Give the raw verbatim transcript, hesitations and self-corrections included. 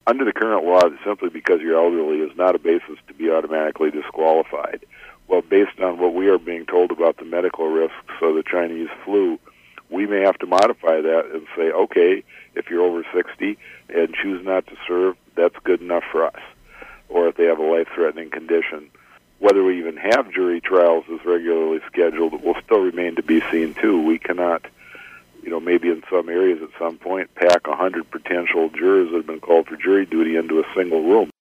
Under the current law, simply because you're elderly is not a basis to be automatically disqualified. Well, based on what we are being told about the medical risks of the Chinese flu, we may have to modify that and say, okay, if you're over sixty and choose not to serve, that's good enough for us. Or if they have a life-threatening condition. Whether we even have jury trials as regularly scheduled will still remain to be seen, too. We cannot, you know, maybe in some areas at some point, pack one hundred potential jurors that have been called for jury duty into a single room.